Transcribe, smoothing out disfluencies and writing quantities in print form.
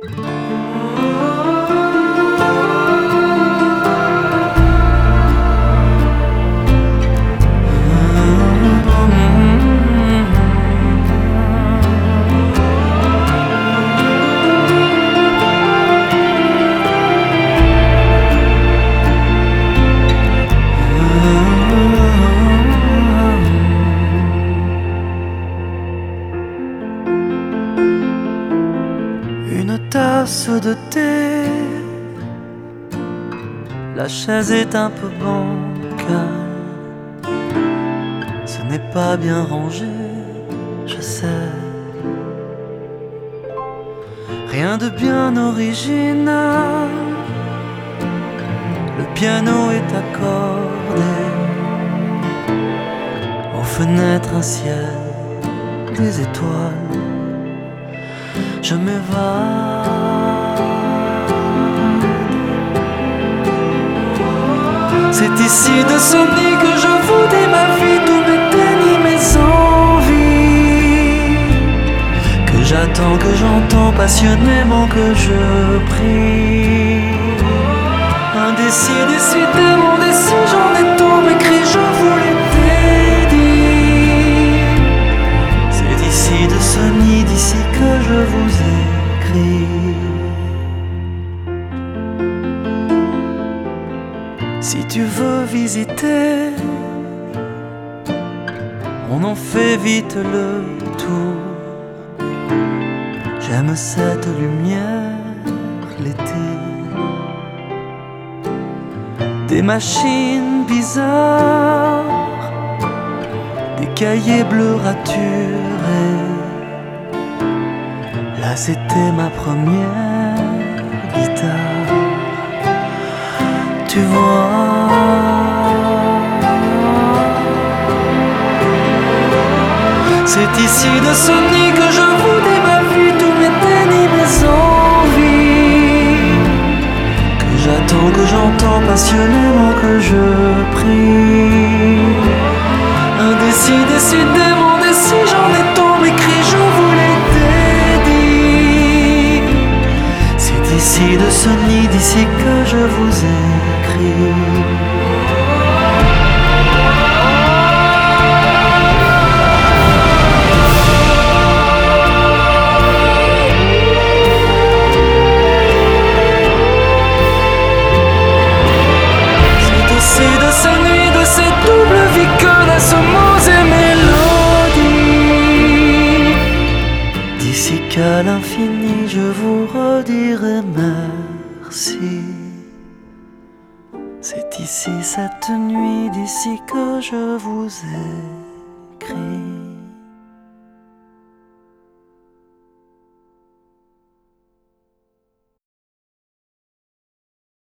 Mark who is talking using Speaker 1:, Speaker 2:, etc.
Speaker 1: Une tasse de thé, la chaise est un peu bancale, ce n'est pas bien rangé, je sais. Rien de bien original, le piano est accordé, aux fenêtres un ciel, des étoiles. Je m'évade. C'est ici de ce nid que je vous dis ma vie, tous mes dénis, mes envies, que j'attends, que j'entends passionnément, que je prie. Indécis, décidément décis, j'en ai tout écrit, je vous l'ai dédié. C'est d'ici de ce nid, d'ici que je vous écris. Si tu veux visiter, on en fait vite le tour. J'aime cette lumière l'été, des machines bizarres, des cahiers bleus raturés. Là c'était ma première guitare, tu vois. C'est ici de ce nid que je vous dis ma vie, tous mes dénis, mes envies, que j'attends, que j'entends passionnément, que je prie. Indécis, décidément décis, j'en ai tant écrit, je vous l'ai dédié. C'est ici de ce nid, d'ici que je vous écris. De ces nuits, de ces doubles vies que naissent mots et mélodies. D'ici qu'à l'infini je vous redirai merci. C'est ici cette nuit, d'ici que je vous écris.